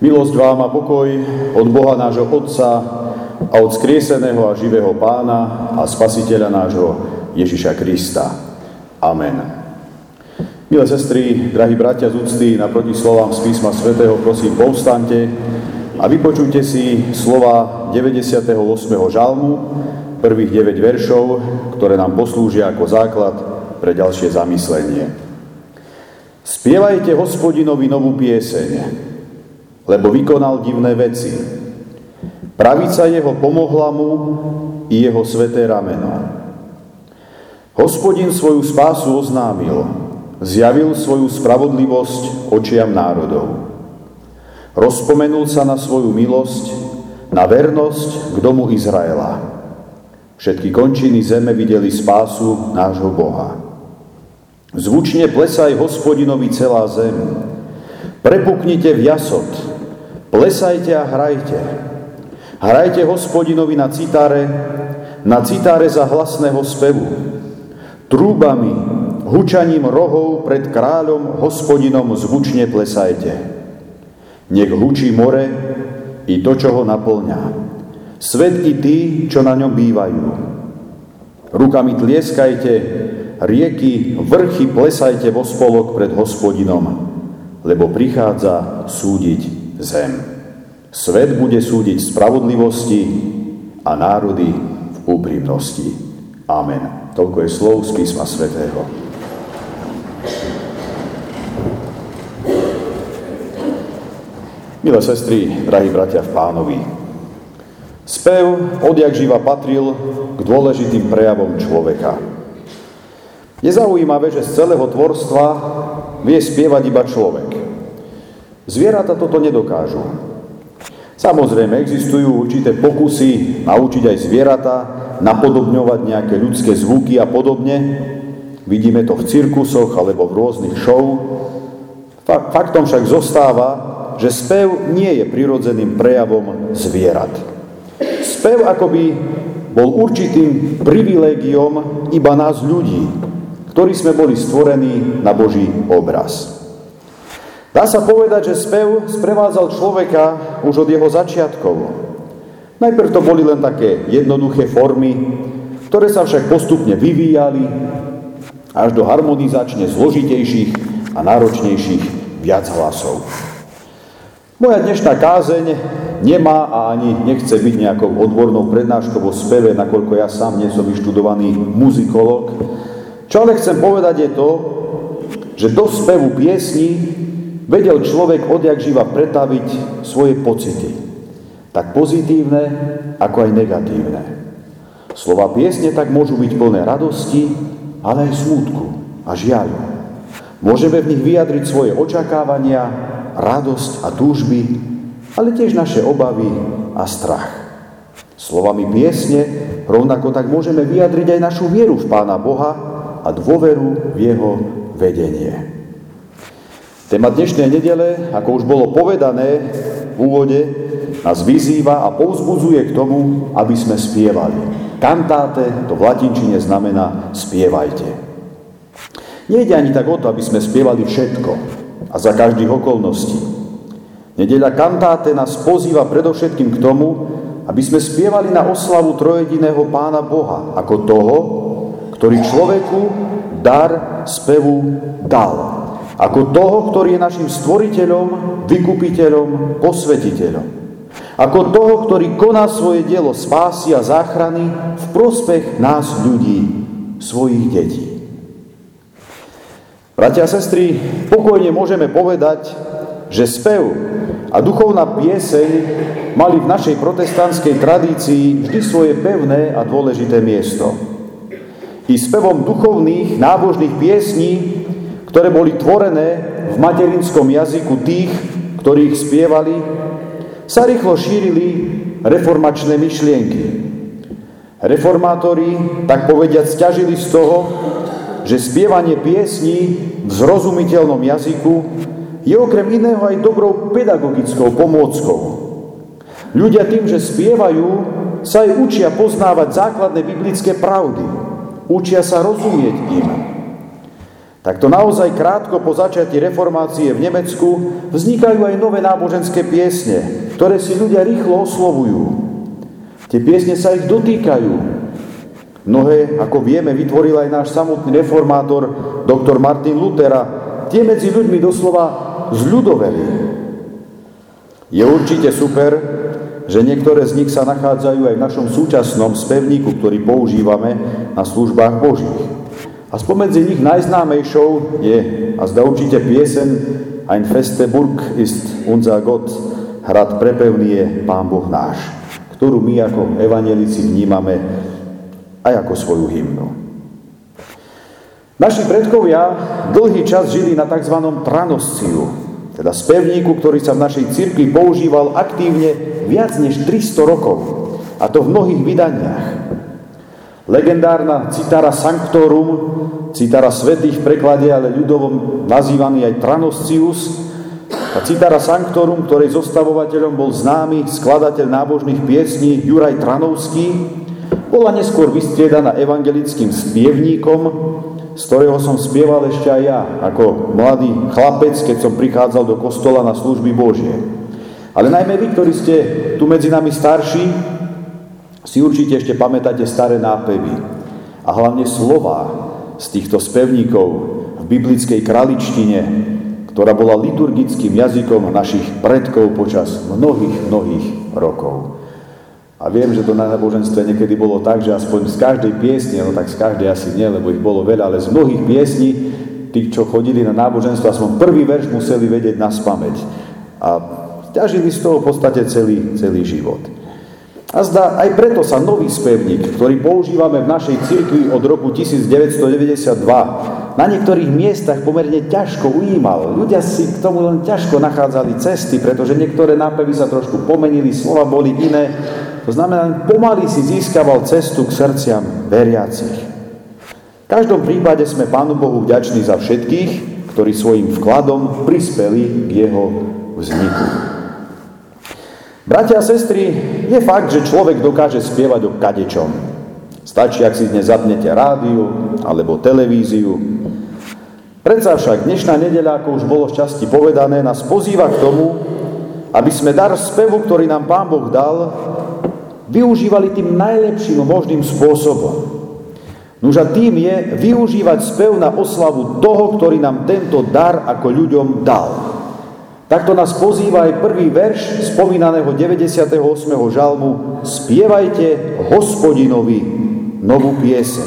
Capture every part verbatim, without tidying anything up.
Milosť vám a pokoj od Boha nášho Otca a od skrieseného a živého Pána a Spasiteľa nášho Ježiša Krista. Amen. Milé sestry, drahí bratia z úcty, naproti slovám z písma svätého, prosím, povstaňte a vypočujte si slova deväťdesiateho ôsmeho žalmu, prvých deväť veršov, ktoré nám poslúžia ako základ pre ďalšie zamyslenie. Spievajte Hospodinovi novú pieseň, lebo vykonal divné veci. Pravica jeho pomohla mu i jeho sväté rameno. Hospodin svoju spásu oznámil, zjavil svoju spravodlivosť očiam národov. Rozpomenul sa na svoju milosť, na vernosť k domu Izraela. Všetky končiny zeme videli spásu nášho Boha. Zvučne plesaj Hospodinovi celá zem. Prepuknite v jasot, plesajte a hrajte. Hrajte Hospodinovi na citáre, na citáre za hlasného spevu. Trúbami, hučaním rohov pred kráľom Hospodinom zvučne plesajte. Nech hučí more i to, čo ho naplňa. Svet i tí, čo na ňom bývajú. Rukami tlieskajte, rieky, vrchy plesajte vo spolok pred Hospodinom, lebo prichádza súdiť zem. Svet bude súdiť v spravodlivosti a národy v úprimnosti. Amen. Toľko je slov z písma svätého. Milé sestry, drahí bratia v Pánovi, spev odjak živa patril k dôležitým prejavom človeka. Je zaujímavé, že z celého tvorstva vie spievať iba človek. Zvieratá toto nedokážu. Samozrejme, existujú určité pokusy naučiť aj zvieratá napodobňovať nejaké ľudské zvuky a podobne. Vidíme to v cirkusoch alebo v rôznych show. Faktom však zostáva, že spev nie je prirodzeným prejavom zvierat. Spev akoby bol určitým privilégiom iba nás ľudí, ktorí sme boli stvorení na Boží obraz. Dá sa povedať, že spev sprevádzal človeka už od jeho začiatkov. Najprv to boli len také jednoduché formy, ktoré sa však postupne vyvíjali až do harmonizačne zložitejších a náročnejších viachlasov. Moja dnešná kázeň nemá a ani nechce byť nejakou odbornou prednáškou o speve, nakoľko ja sám nie som vyštudovaný muzikológ. Čo ale chcem povedať je to, že do spevu piesni vedel človek odjak živa pretaviť svoje pocity, tak pozitívne, ako aj negatívne. Slova piesne tak môžu byť plné radosti, ale aj smútku a žiaľu. Môžeme v nich vyjadriť svoje očakávania, radosť a túžby, ale tiež naše obavy a strach. Slovami piesne rovnako tak môžeme vyjadriť aj našu vieru v Pána Boha a dôveru v jeho vedenie. Téma dnešnej nedele, ako už bolo povedané v úvode, nás vyzýva a povzbudzuje k tomu, aby sme spievali. Cantate, to v latinčine znamená spievajte. Nejde ani tak o to, aby sme spievali všetko a za každých okolností. Nedeľa Cantate nás pozýva predovšetkým k tomu, aby sme spievali na oslavu trojjediného Pána Boha, ako toho, ktorý človeku dar spevu dal. Ako toho, ktorý je našim stvoriteľom, vykupiteľom, posvetiteľom. Ako toho, ktorý koná svoje dielo spásy a záchrany v prospech nás ľudí, svojich detí. Bratia a sestry, pokojne môžeme povedať, že spev a duchovná pieseň mali v našej protestantskej tradícii vždy svoje pevné a dôležité miesto. I spevom duchovných, nábožných piesní, ktoré boli tvorené v materinskom jazyku tých, ktorých spievali, sa rýchlo šírili reformačné myšlienky. Reformátori, tak povediac, sťažili z toho, že spievanie piesní v zrozumiteľnom jazyku je okrem iného aj dobrou pedagogickou pomôckou. Ľudia tým, že spievajú, sa aj učia poznávať základné biblické pravdy. Učia sa rozumieť im. Takto naozaj krátko po začiatí reformácie v Nemecku vznikajú aj nové náboženské piesne, ktoré si ľudia rýchlo oslovujú. Tie piesne sa ich dotýkajú. Mnohé, ako vieme, vytvoril aj náš samotný reformátor, doktor Martin Luther, a tie medzi ľuďmi doslova zľudoveli. Je určite super, že niektoré z nich sa nachádzajú aj v našom súčasnom spevníku, ktorý používame na službách Božích. A spomedzi nich najznámejšou je a zda určite piesen Ein feste Burg ist unser Gott, hrad prepevný je Pán Boh náš, ktorú my ako evanjelici vnímame aj ako svoju hymnu. Naši predkovia dlhý čas žili na tzv. Tranosciu, teda spevníku, ktorý sa v našej cirkvi používal aktívne viac než tristo rokov, a to v mnohých vydaniach. Legendárna Citara Sanctorum, Citara svätých v preklade, ale ľudovom nazývaný aj Tranoscius, a Citara Sanctorum, ktorej zostavovateľom bol známy skladateľ nábožných piesní Juraj Tranovský, bola neskôr vystriedaná evangelickým spievníkom, z ktorého som spieval ešte aj ja, ako mladý chlapec, keď som prichádzal do kostola na služby Božie. Ale najmä vy, ktorí ste tu medzi nami starší, si určite ešte pamätáte staré nápevy a hlavne slová z týchto spevníkov v biblickej kraličtine, ktorá bola liturgickým jazykom našich predkov počas mnohých, mnohých rokov. A viem, že to na náboženstve niekedy bolo tak, že aspoň z každej piesne, no tak z každej asi nie, lebo ich bolo veľa, ale z mnohých piesní, tí, čo chodili na náboženstvo, aspoň prvý verš museli vedieť naspamäť. A ťažili z toho v podstate celý, celý život. A zdá, aj preto sa nový spevník, ktorý používame v našej cirkvi od roku devätnásťstodeväťdesiatdva, na niektorých miestach pomerne ťažko ujímal. Ľudia si k tomu len ťažko nachádzali cesty, pretože niektoré nápevy sa trošku pomenili, slova boli iné. To znamená, pomaly si získaval cestu k srdciam veriacich. V každom prípade sme Pánu Bohu vďační za všetkých, ktorí svojim vkladom prispeli k jeho vzniku. Bratia a sestry, je fakt, že človek dokáže spievať o kadečom. Stačí, ak si dnes zapnete rádio alebo televíziu. Predsa však dnešná nedeľa, ako už bolo v časti povedané, nás pozýva k tomu, aby sme dar spevu, ktorý nám Pán Boh dal, využívali tým najlepším možným spôsobom. Nuž a tým je využívať spev na oslavu toho, ktorý nám tento dar ako ľuďom dal. Takto nás pozýva aj prvý verš spomínaného deväťdesiateho ôsmeho žalmu: Spievajte Hospodinovi novú pieseň.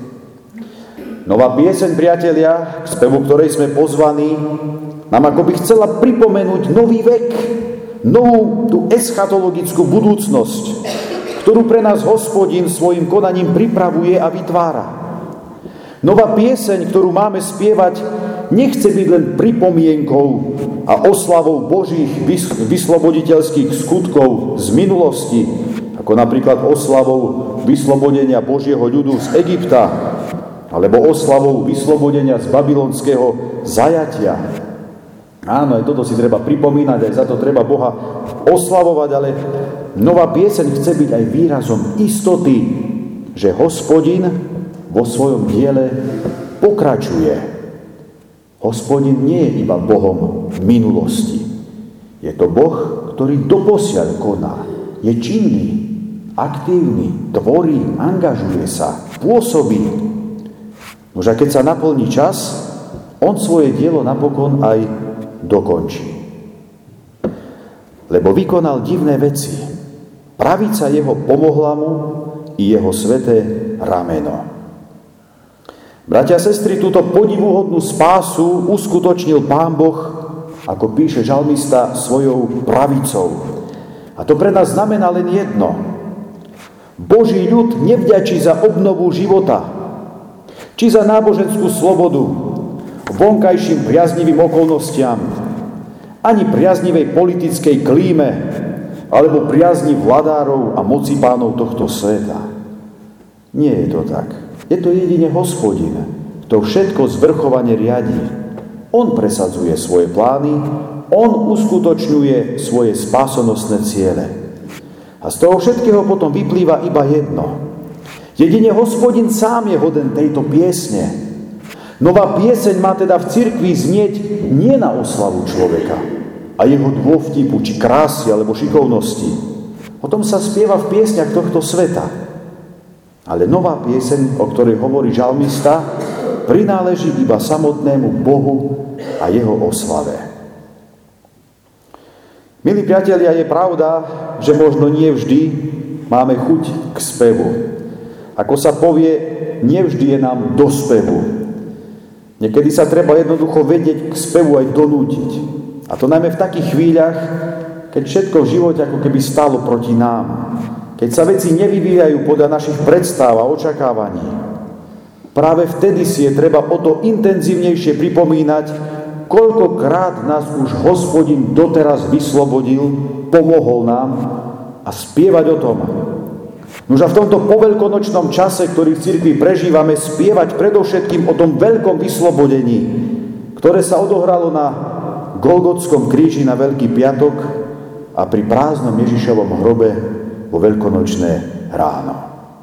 Nová pieseň, priatelia, k spevu ktorej sme pozvaní, nám akoby chcela pripomenúť nový vek, novú tú eschatologickú budúcnosť, ktorú pre nás Hospodin svojim konaním pripravuje a vytvára. Nová pieseň, ktorú máme spievať, nechce byť len pripomienkou a oslavou Božích vysloboditeľských skutkov z minulosti, ako napríklad oslavou vyslobodenia Božieho ľudu z Egypta, alebo oslavou vyslobodenia z babylonského zajatia. Áno, aj toto si treba pripomínať, aj za to treba Boha oslavovať, ale nová pieseň chce byť aj výrazom istoty, že Hospodin vo svojom diele pokračuje. Hospodin nie je iba Bohom minulosti. Je to Boh, ktorý doposiaľ koná. Je činný, aktívny, tvorí, angažuje sa, pôsobí. Nož a keď sa naplní čas, on svoje dielo napokon aj dokončí. Lebo vykonal divné veci. Pravica jeho pomohla mu i jeho sväté rameno. Bratia a sestry, túto podivuhodnú spásu uskutočnil Pán Boh, ako píše žalmista, svojou pravicou. A to pre nás znamená len jedno. Boží ľud nevďačí za obnovu života, či za náboženskú slobodu, vonkajším priaznivým okolnostiam, ani priaznivej politickej klíme, alebo priazni vladárov a mocipánov tohto sveta. Nie je to tak. Je to jedine Hospodin, kto všetko zvrchovane riadí. On presadzuje svoje plány, on uskutočňuje svoje spásonosné ciele. A z toho všetkého potom vyplýva iba jedno. Jedine Hospodin sám je hoden tejto piesne. Nová pieseň má teda v cirkvi znieť nie na oslavu človeka a jeho dôvtipu, či krásy, alebo šikovnosti. O tom sa spieva v piesňach tohto sveta. Ale nová pieseň, o ktorej hovorí žalmista, prináleží iba samotnému Bohu a jeho oslave. Milí priatelia, je pravda, že možno nie vždy máme chuť k spevu. Ako sa povie, nevždy je nám do spevu. Niekedy sa treba jednoducho vedieť k spevu aj donútiť. A to najmä v takých chvíľach, keď všetko v živote ako keby stálo proti nám. Keď sa veci nevyvíjajú podľa našich predstáv a očakávaní. Práve vtedy si je treba o to intenzívnejšie pripomínať, koľkokrát nás už Hospodin doteraz vyslobodil, pomohol nám a spievať o tom. Nož a v tomto poveľkonočnom čase, ktorý v cirkvi prežívame, spievať predovšetkým o tom veľkom vyslobodení, ktoré sa odohralo na Golgotskom kríži na Veľký piatok a pri prázdnom Ježišovom hrobe vo veľkonočné ráno.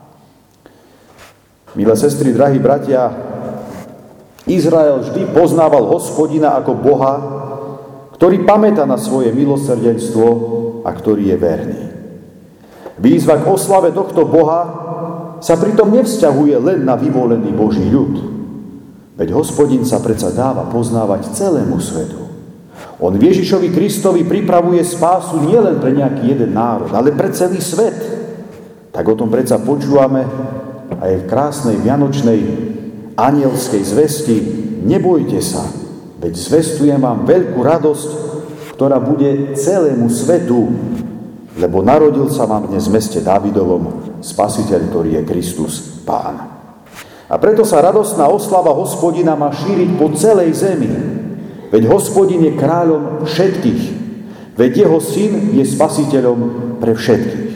Milé sestry, drahí bratia, Izrael vždy poznával Hospodina ako Boha, ktorý pamätá na svoje milosrdenstvo a ktorý je verný. Výzva k oslave tohto Boha sa pritom nevzťahuje len na vyvolený Boží ľud. Veď Hospodin sa predsa dáva poznávať celému svetu. On Ježišovi Kristovi pripravuje spásu nielen pre nejaký jeden národ, ale pre celý svet. Tak o tom predsa počúvame aj v krásnej vianočnej anielskej zvesti. Nebojte sa, veď zvestujem vám veľkú radosť, ktorá bude celému svetu, lebo narodil sa vám dnes v meste Dávidovom Spasiteľ, ktorý je Kristus Pán. A preto sa radostná oslava Hospodina má šíriť po celej zemi. Veď Hospodin je kráľom všetkých. Veď jeho syn je spasiteľom pre všetkých.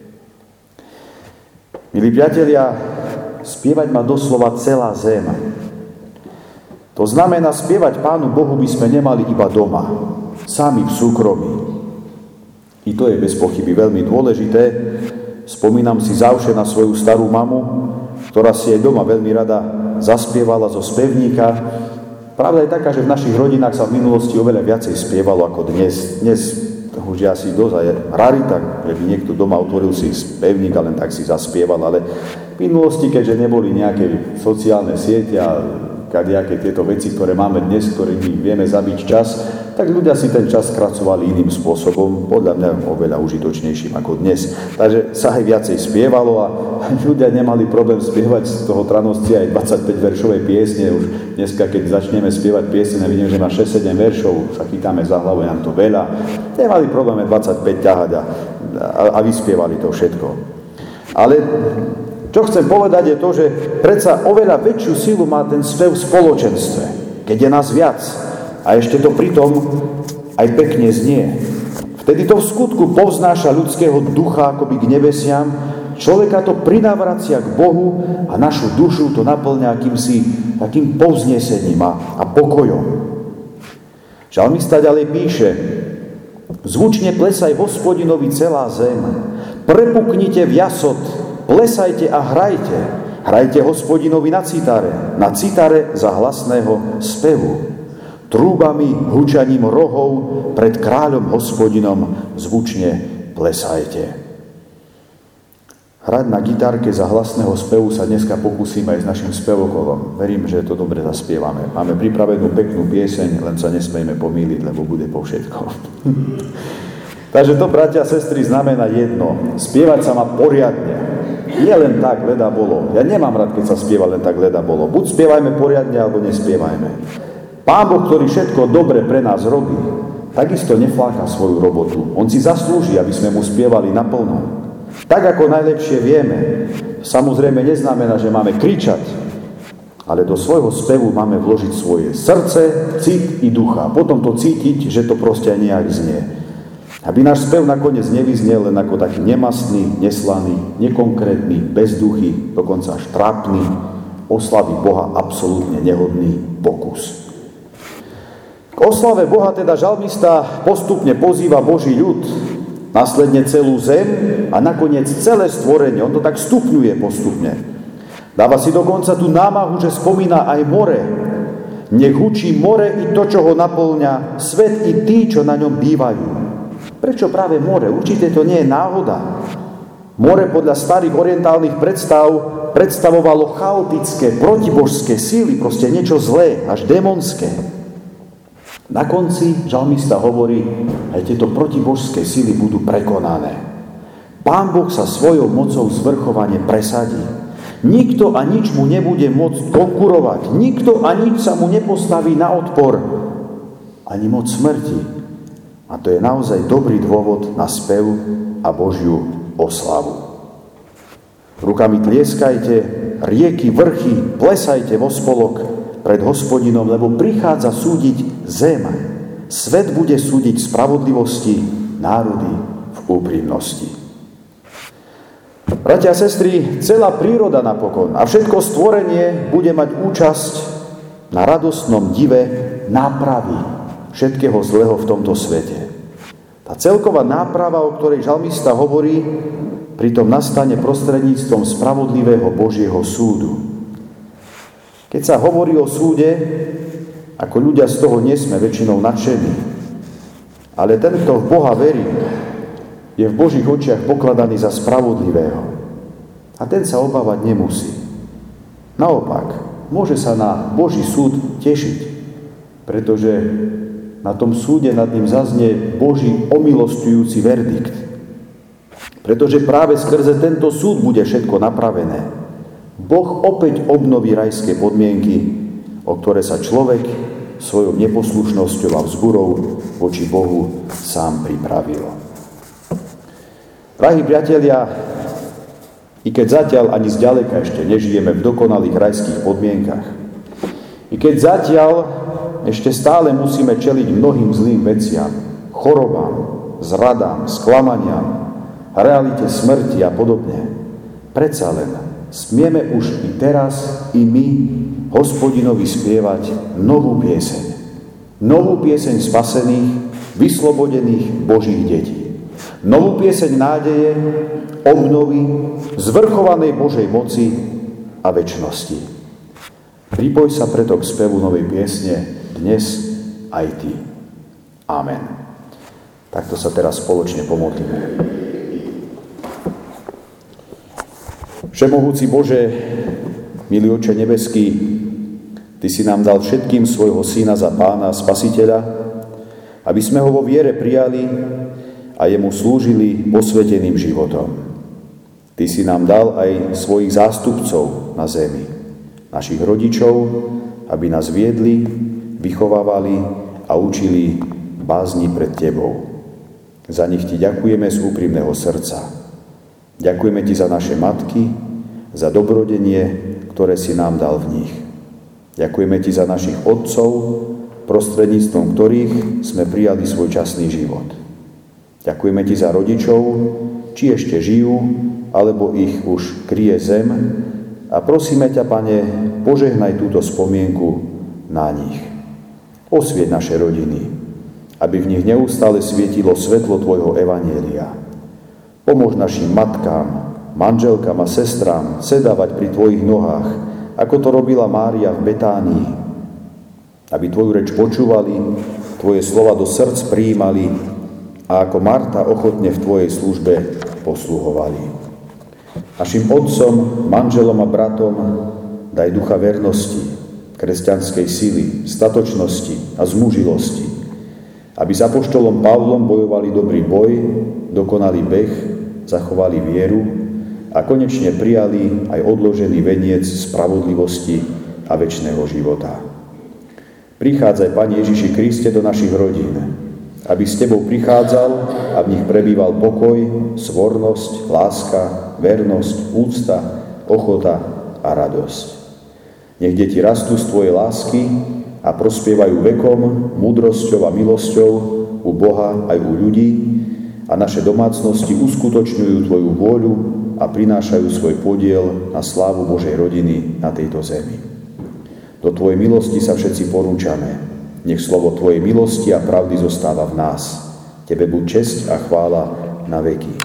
Milí priatelia, spievať má doslova celá zem. To znamená, spievať Pánu Bohu by sme nemali iba doma, sami v súkromí. I to je bez pochyby veľmi dôležité. Spomínam si zavše na svoju starú mamu, ktorá si aj doma veľmi rada zaspievala zo spevníka. Pravda je taká, že v našich rodinách sa v minulosti oveľa viacej spievalo ako dnes. Dnes už je asi dosť aj rarita, že by niekto doma otvoril si spevník a len tak si zaspieval, ale v minulosti, keďže neboli nejaké sociálne siete a kadejaké tieto veci, ktoré máme dnes, ktorými vieme zabiť čas, tak ľudia si ten čas skracovali iným spôsobom, podľa mňa oveľa užitočnejším ako dnes. Takže sa aj viacej spievalo a ľudia nemali problém spievať z toho Tranoscia aj dvadsaťpäť veršové piesne. Už dneska, keď začneme spievať piesne a vidím, že má šesť sedem veršov, sa chytáme za hlavu, je nám to veľa. Nemali problém dvadsaťpäť ťahať a, a, a vyspievali to všetko. Ale čo chcem povedať je to, že predsa oveľa väčšiu silu má ten spev v spoločenstve, keď je nás viac. A ešte to pritom aj pekne znie. Vtedy to v skutku povznáša ľudského ducha akoby k nebesiam, človeka to prinavracia k Bohu a našu dušu to naplňa akýmsi takým povznesením a, a pokojom. Žalmista ďalej píše: zvučne plesaj Hospodinovi celá zem, prepuknite v jasot, plesajte a hrajte, hrajte Hospodinovi na citare, na citare za hlasného spevu. Trúbami, hučaním rohov pred kráľom Hospodinom zvučne plesajte. Hrať na gitárke za hlasného spevu sa dneska pokúsim aj s našim spevokolom. Verím, že to dobre zaspievame. Máme pripravenú peknú pieseň, len sa nesmejme pomýliť, lebo bude po všetko. Takže to, bratia a sestry, znamená jedno. Spievať sa má poriadne. Nie len tak, leda bolo. Ja nemám rád, keď sa spieva len tak, leda bolo. Buď spievajme poriadne, alebo nespievajme. Pán Boh, ktorý všetko dobre pre nás robí, takisto nefláka svoju robotu. On si zaslúži, aby sme mu spievali naplno. Tak, ako najlepšie vieme. Samozrejme neznamená, že máme kričať, ale do svojho spevu máme vložiť svoje srdce, cit i ducha. Potom to cítiť, že to proste nejak znie. Aby náš spev nakoniec nevyznel len ako taký nemastný, neslaný, nekonkrétny, bezduchý, dokonca až trápny, oslavy Boha absolútne nehodný pokus. K oslave Boha teda žalmista postupne pozýva Boží ľud, následne celú zem a nakoniec celé stvorenie. On to tak stupňuje postupne. Dáva si dokonca tú námahu, že spomína aj more, Nech hučí more i to, čo ho naplňa, svet i tí, čo na ňom bývajú. Prečo práve more? Určite to nie je náhoda. More podľa starých orientálnych predstav predstavovalo chaotické, protibožské síly, proste niečo zlé, až démonské. Na konci žalmista hovorí, aj tieto protibožské síly budú prekonané. Pán Boh sa svojou mocou zvrchovane presadí. Nikto a nič mu nebude môcť konkurovať. Nikto a nič sa mu nepostaví na odpor. Ani moc smrti. A to je naozaj dobrý dôvod na spev a Božiu oslavu. Rukami tlieskajte, rieky, vrchy, plesajte vo spolok pred Hospodinom, lebo prichádza súdiť zem. Svet bude súdiť v spravodlivosti, národy v úprimnosti. Bratia a sestry, celá príroda napokon a všetko stvorenie bude mať účasť na radostnom dive nápravy všetkého zlého v tomto svete. Tá celková náprava, o ktorej žalmista hovorí, pritom nastane prostredníctvom spravodlivého Božieho súdu. Keď sa hovorí o súde, ako ľudia z toho nie sme väčšinou nadšení. Ale ten, kto v Boha verí, je v Božích očiach pokladaný za spravodlivého. A ten sa obávať nemusí. Naopak, môže sa na Boží súd tešiť, pretože na tom súde nad ním zaznie Boží omilostujúci verdikt. Pretože práve skrze tento súd bude všetko napravené. Boh opäť obnoví rajské podmienky, o ktoré sa človek svojou neposlušnosťou a vzburou voči Bohu sám pripravil. Drahí priatelia, i keď zatiaľ ani zďaleka ešte nežijeme v dokonalých rajských podmienkach, i keď zatiaľ ešte stále musíme čeliť mnohým zlým veciam, chorobám, zradám, sklamaniam, realite smrti a podobne, predsa len smieme už i teraz, i my, Hospodinovi spievať novú pieseň. Novú pieseň spasených, vyslobodených Božích detí. Novú pieseň nádeje, obnovy, zvrchovanej Božej moci a večnosti. Pripoj sa preto k spevu novej piesne dnes aj ty. Amen. Takto sa teraz spoločne pomodlíme. Všemohúci Bože, milý Oče nebeský, Ty si nám dal všetkým svojho Syna za Pána a Spasiteľa, aby sme ho vo viere prijali a jemu slúžili posväteným životom. Ty si nám dal aj svojich zástupcov na zemi, našich rodičov, aby nás viedli, vychovávali a učili bázni pred Tebou. Za nich Ti ďakujeme z úprimného srdca. Ďakujeme Ti za naše matky, za dobrodenie, ktoré si nám dal v nich. Ďakujeme Ti za našich otcov, prostredníctvom ktorých sme prijali svoj časný život. Ďakujeme Ti za rodičov, či ešte žijú, alebo ich už kryje zem, a prosíme ťa, Pane, požehnaj túto spomienku na nich. Osvieť naše rodiny, aby v nich neustále svietilo svetlo Tvojho evanjelia. Pomôž našim matkám, manželkám a sestrám sedávať pri Tvojich nohách, ako to robila Mária v Betánii, aby Tvoju reč počúvali, Tvoje slova do srdc prijímali a ako Marta ochotne v Tvojej službe posluhovali. Našim otcom, manželom a bratom daj ducha vernosti, kresťanskej sily, statočnosti a zmužilosti, aby s apoštolom Pavlom bojovali dobrý boj, dokonali beh, zachovali vieru a konečne prijali aj odložený veniec spravodlivosti a večného života. Prichádzaj, Pane Ježiši Kriste, do našich rodín, aby s Tebou prichádzal a v nich prebýval pokoj, svornosť, láska, vernosť, úcta, ochota a radosť. Nech deti rastú z Tvojej lásky a prospievajú vekom, múdrosťou a milosťou u Boha aj u ľudí a naše domácnosti uskutočňujú Tvoju vôľu a prinášajú svoj podiel na slávu Božej rodiny na tejto zemi. Do Tvojej milosti sa všetci porúčame. Nech slovo Tvojej milosti a pravdy zostáva v nás. Tebe buď česť a chvála na veky.